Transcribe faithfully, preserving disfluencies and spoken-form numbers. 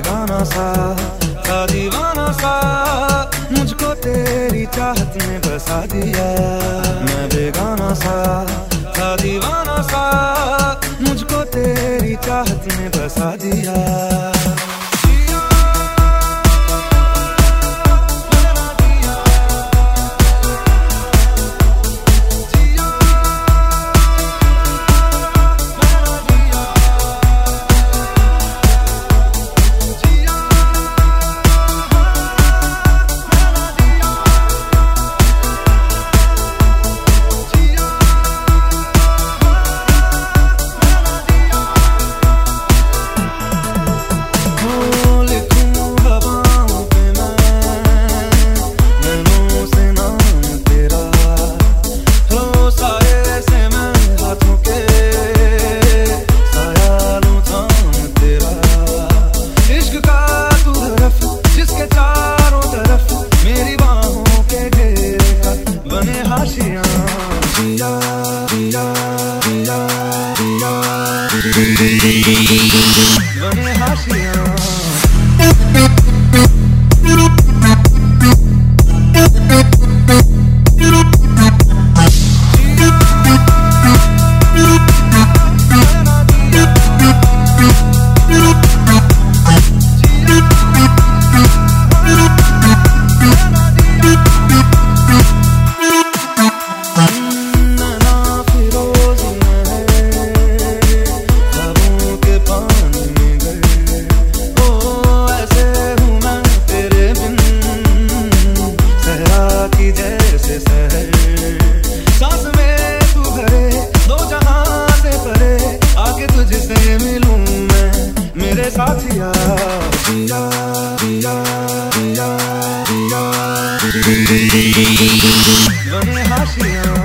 बेगाना सा था दीवाना सा, मुझको तेरी चाहत ने बसा दिया। मैं बेगाना सा था दीवाना सा, मुझको तेरी चाहत ने बसा दिया। बने हाशिया साथिया जिया जिया जिया जिया बने हाशिया।